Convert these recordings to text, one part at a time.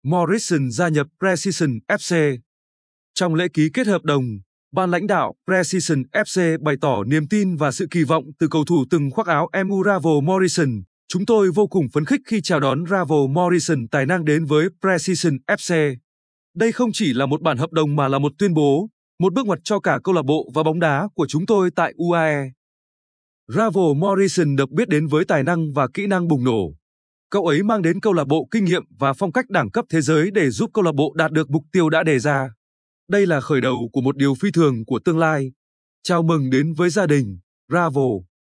Morrison gia nhập Precision FC. Trong lễ ký kết hợp đồng, ban lãnh đạo Precision FC bày tỏ niềm tin và sự kỳ vọng từ cầu thủ từng khoác áo MU Ravel Morrison. Chúng tôi vô cùng phấn khích khi chào đón Ravel Morrison tài năng đến với Precision FC. Đây không chỉ là một bản hợp đồng mà là một tuyên bố, một bước ngoặt cho cả câu lạc bộ và bóng đá của chúng tôi tại UAE. Ravel Morrison được biết đến với tài năng và kỹ năng bùng nổ. Cậu ấy mang đến câu lạc bộ kinh nghiệm và phong cách đẳng cấp thế giới để giúp câu lạc bộ đạt được mục tiêu đã đề ra. Đây là khởi đầu của một điều phi thường của tương lai. Chào mừng đến với gia đình Ravel.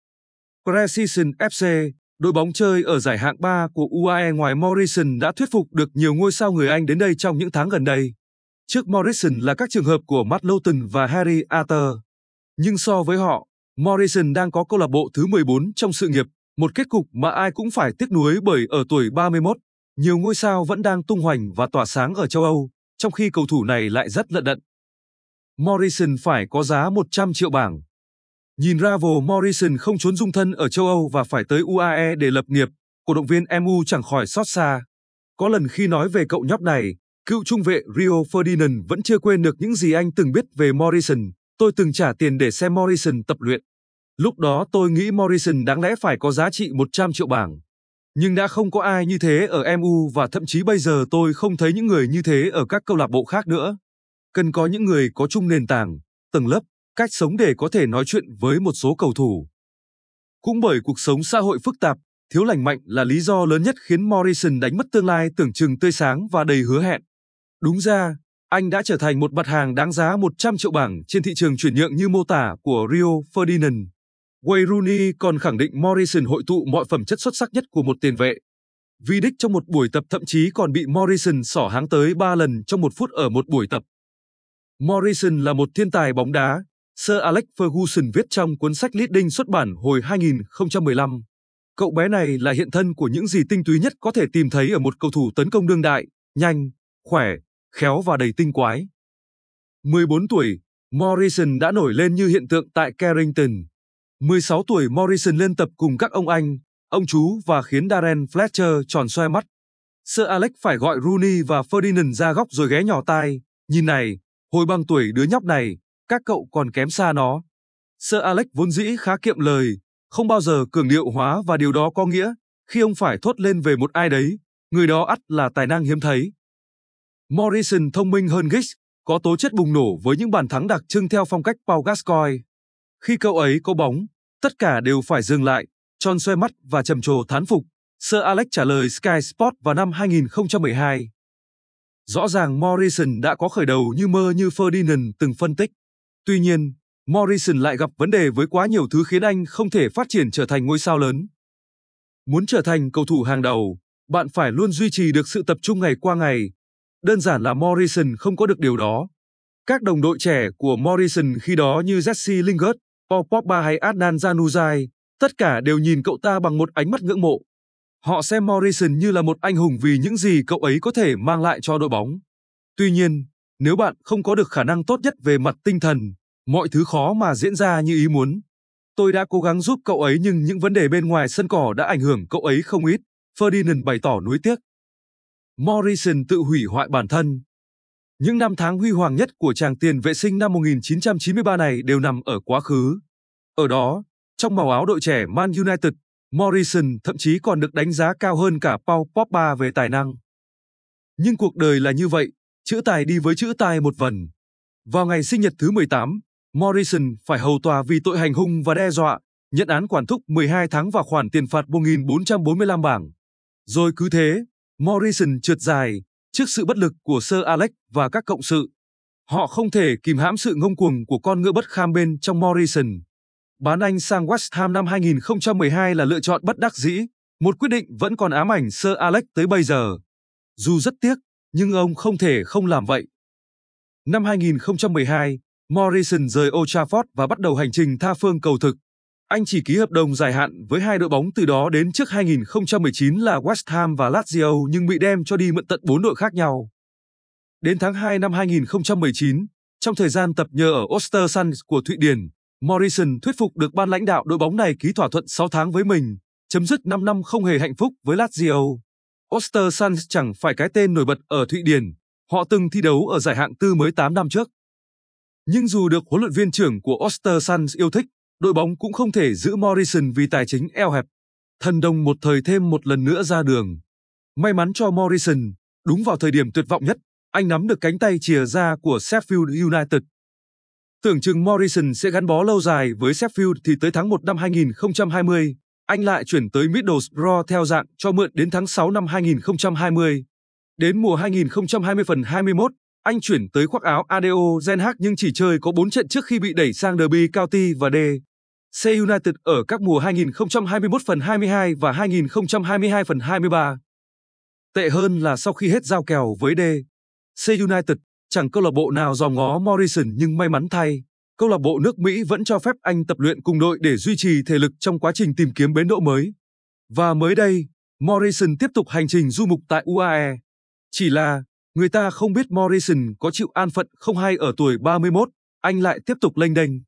Precision FC, đội bóng chơi ở giải hạng 3 của UAE ngoài Morrison đã thuyết phục được nhiều ngôi sao người Anh đến đây trong những tháng gần đây. Trước Morrison là các trường hợp của Matt Lowton và Harry Arthur. Nhưng so với họ, Morrison đang có câu lạc bộ thứ 14 trong sự nghiệp, một kết cục mà ai cũng phải tiếc nuối bởi ở tuổi 31, nhiều ngôi sao vẫn đang tung hoành và tỏa sáng ở châu Âu, trong khi cầu thủ này lại rất lận đận. Morrison phải có giá 100 triệu bảng. Nhìn Ravel Morrison không trốn dung thân ở châu Âu và phải tới UAE để lập nghiệp, cổ động viên MU chẳng khỏi xót xa. Có lần khi nói về cậu nhóc này, cựu trung vệ Rio Ferdinand vẫn chưa quên được những gì anh từng biết về Morrison. Tôi từng trả tiền để xem Morrison tập luyện. Lúc đó tôi nghĩ Morrison đáng lẽ phải có giá trị 100 triệu bảng. Nhưng đã không có ai như thế ở MU và thậm chí bây giờ tôi không thấy những người như thế ở các câu lạc bộ khác nữa. Cần có những người có chung nền tảng, tầng lớp, cách sống để có thể nói chuyện với một số cầu thủ. Cũng bởi cuộc sống xã hội phức tạp, thiếu lành mạnh là lý do lớn nhất khiến Morrison đánh mất tương lai tưởng chừng tươi sáng và đầy hứa hẹn. Đúng ra, anh đã trở thành một mặt hàng đáng giá 100 triệu bảng trên thị trường chuyển nhượng như mô tả của Rio Ferdinand. Wayne Rooney còn khẳng định Morrison hội tụ mọi phẩm chất xuất sắc nhất của một tiền vệ. Vidic trong một buổi tập thậm chí còn bị Morrison xỏ háng tới 3 lần trong 1 phút ở một buổi tập. Morrison là một thiên tài bóng đá, Sir Alex Ferguson viết trong cuốn sách Leading xuất bản hồi 2015. Cậu bé này là hiện thân của những gì tinh túy nhất có thể tìm thấy ở một cầu thủ tấn công đương đại, nhanh, khỏe, khéo và đầy tinh quái. 14 tuổi, Morrison đã nổi lên như hiện tượng tại Carrington. 16 tuổi Morrison lên tập cùng các ông chú và khiến Darren Fletcher tròn xoe mắt. Sir Alex phải gọi Rooney và Ferdinand ra góc rồi ghé nhỏ tai. Nhìn này, hồi bằng tuổi đứa nhóc này, các cậu còn kém xa nó. Sir Alex vốn dĩ khá kiệm lời, không bao giờ cường điệu hóa và điều đó có nghĩa, khi ông phải thốt lên về một ai đấy, người đó ắt là tài năng hiếm thấy. Morrison thông minh hơn Giggs, có tố chất bùng nổ với những bàn thắng đặc trưng theo phong cách Pau Gascoigne. Khi cậu ấy có bóng, tất cả đều phải dừng lại, tròn xoe mắt và trầm trồ thán phục, Sir Alex trả lời Sky Sport vào năm 2012. Rõ ràng Morrison đã có khởi đầu như mơ như Ferdinand từng phân tích. Tuy nhiên, Morrison lại gặp vấn đề với quá nhiều thứ khiến anh không thể phát triển trở thành ngôi sao lớn. Muốn trở thành cầu thủ hàng đầu, bạn phải luôn duy trì được sự tập trung ngày qua ngày. Đơn giản là Morrison không có được điều đó. Các đồng đội trẻ của Morrison khi đó như Jesse Lingard, Paul Pogba hay Adnan Januzaj, tất cả đều nhìn cậu ta bằng một ánh mắt ngưỡng mộ. Họ xem Morrison như là một anh hùng vì những gì cậu ấy có thể mang lại cho đội bóng. Tuy nhiên, nếu bạn không có được khả năng tốt nhất về mặt tinh thần, mọi thứ khó mà diễn ra như ý muốn. Tôi đã cố gắng giúp cậu ấy nhưng những vấn đề bên ngoài sân cỏ đã ảnh hưởng cậu ấy không ít, Ferdinand bày tỏ nuối tiếc. Morrison tự hủy hoại bản thân. Những năm tháng huy hoàng nhất của chàng tiền vệ sinh năm 1993 này đều nằm ở quá khứ. Ở đó, trong màu áo đội trẻ Man United, Morrison thậm chí còn được đánh giá cao hơn cả Paul Pogba về tài năng. Nhưng cuộc đời là như vậy, chữ tài đi với chữ tài một vần. Vào ngày sinh nhật thứ 18, Morrison phải hầu tòa vì tội hành hung và đe dọa, nhận án quản thúc 12 tháng và khoản tiền phạt 1.445 bảng. Rồi cứ thế, Morrison trượt dài trước sự bất lực của Sir Alex và các cộng sự. Họ không thể kìm hãm sự ngông cuồng của con ngựa bất kham bên trong Morrison. Bán anh sang West Ham năm 2012 là lựa chọn bất đắc dĩ, một quyết định vẫn còn ám ảnh Sir Alex tới bây giờ. Dù rất tiếc, nhưng ông không thể không làm vậy. Năm 2012, Morrison rời Old Trafford và bắt đầu hành trình tha phương cầu thực. Anh chỉ ký hợp đồng dài hạn với hai đội bóng từ đó đến trước 2019 là West Ham và Lazio nhưng bị đem cho đi mượn tận 4 đội khác nhau. Đến tháng 2 năm 2019, trong thời gian tập nhờ ở Ostersund của Thụy Điển, Morrison thuyết phục được ban lãnh đạo đội bóng này ký thỏa thuận 6 tháng với mình, chấm dứt 5 năm không hề hạnh phúc với Lazio. Östersund chẳng phải cái tên nổi bật ở Thụy Điển, họ từng thi đấu ở giải hạng tư mới 8 năm trước. Nhưng dù được huấn luyện viên trưởng của Östersund yêu thích, đội bóng cũng không thể giữ Morrison vì tài chính eo hẹp. Thần đồng một thời thêm một lần nữa ra đường. May mắn cho Morrison, đúng vào thời điểm tuyệt vọng nhất, anh nắm được cánh tay chìa ra của Sheffield United. Tưởng chừng Morrison sẽ gắn bó lâu dài với Sheffield thì tới tháng 1 năm 2020, anh lại chuyển tới Middlesbrough theo dạng cho mượn đến tháng 6 năm 2020. Đến mùa 2020 phần 21, anh chuyển tới khoác áo ADO Den Haag nhưng chỉ chơi có 4 trận trước khi bị đẩy sang Derby County và DC United ở các mùa 2021 phần 22 và 2022 phần 23. Tệ hơn là sau khi hết giao kèo với DC United, chẳng câu lạc bộ nào dòm ngó Morrison nhưng may mắn thay, câu lạc bộ nước Mỹ vẫn cho phép anh tập luyện cùng đội để duy trì thể lực trong quá trình tìm kiếm bến đỗ mới. Và mới đây, Morrison tiếp tục hành trình du mục tại UAE. Chỉ là, người ta không biết Morrison có chịu an phận không hay ở tuổi 31, anh lại tiếp tục lênh đênh.